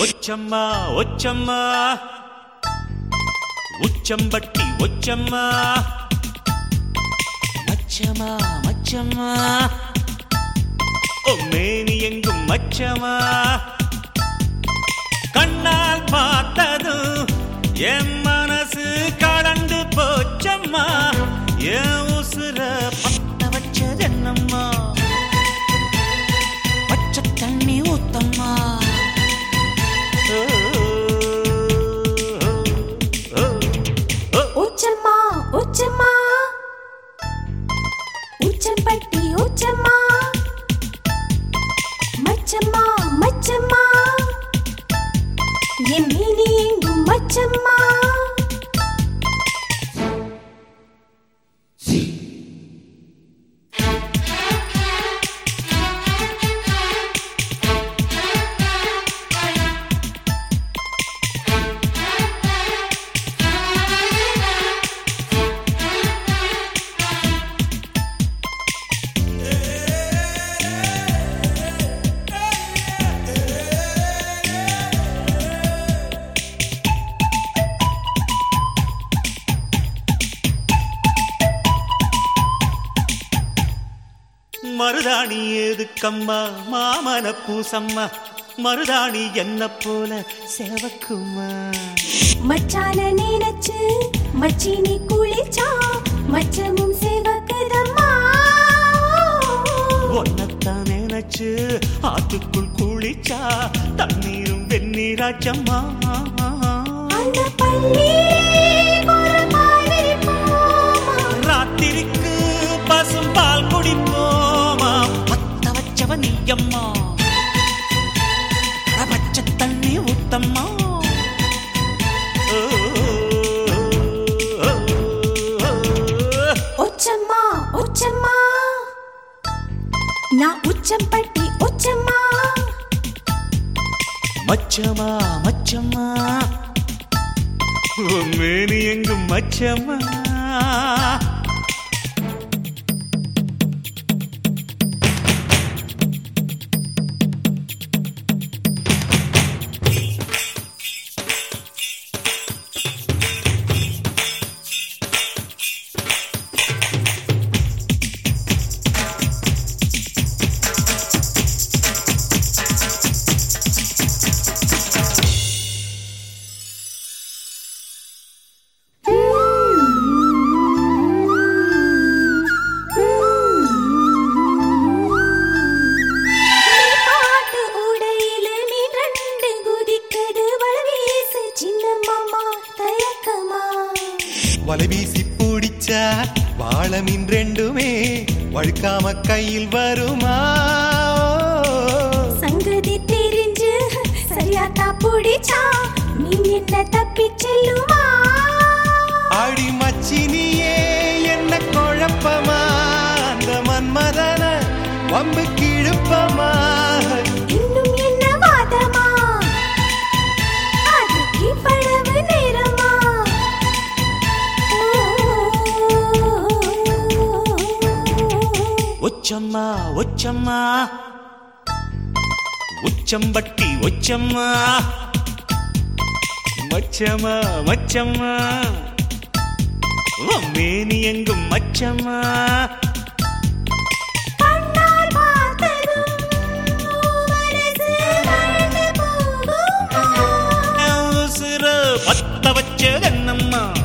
ஒச்சம்மா ஒச்சம்மா உச்சம்பட்டி ஒச்சம்மா மச்சமா மச்சம்மா மேனி எங்கும் மச்சமா கண்ணால் பார்த்தது என் மனசு கலந்து போச்சம்மா என் உசுர பத்த வச்சது என்னம்மா பச்சை தண்ணி ஊத்தம்மா உச்சம்மா உச்சம்மா உச்சம்பட்டி உச்சம்மா மச்சம்மா மச்சம்மா என் மீனி எங்கும் மச்சம்மா மருதாணி எதுக்கம்மா மாமன பூசம்மா மருதாணி என்ன போல சேவக்குமா மச்சான நினைச்சு மச்சினி குளிச்சா மச்சமும் சேவக்குதம்மா ஒன்னத்தான் நினைச்சு ஆத்துக்குள் குளிச்சா தண்ணீரும் வெந்நீராச்சம்மா அந்த பள்ளி ராத்திரிக்கு பசும் பால் குடிப்போமா பத்த வச்சவ நீயம்மா பச்சை தண்ணி ஊத்தம்மா உச்சம்மா உச்சம்மா நான் உச்சம்பட்டி உச்சம்மா மச்சமா மச்சம்மா மேனி எங்கும் மச்சம்மா வலை வீசி பிடிச்சா வாழமின் ரெண்டுமே வழுக்காம கையில் வருமா சங்கதி தெரிஞ்சு சரியாத்தா பிடிச்சா மீன் என்ன தப்பி செல்லுமா ஆடி மச்சினியே என்ன குழப்பமா அந்த மன்மதன வம்பு கிழப்பமா இன்னும் என்ன வாதமா அதுக்கு பழவு நேரமா ஒச்சம்மா ஒச்சம்மா உச்சம்பட்டி ஒச்சம்மா மச்சம்மா மச்சம்மா மேனி எங்கும் மச்சம்மா உசுர பத்த வச்சது என்னம்மா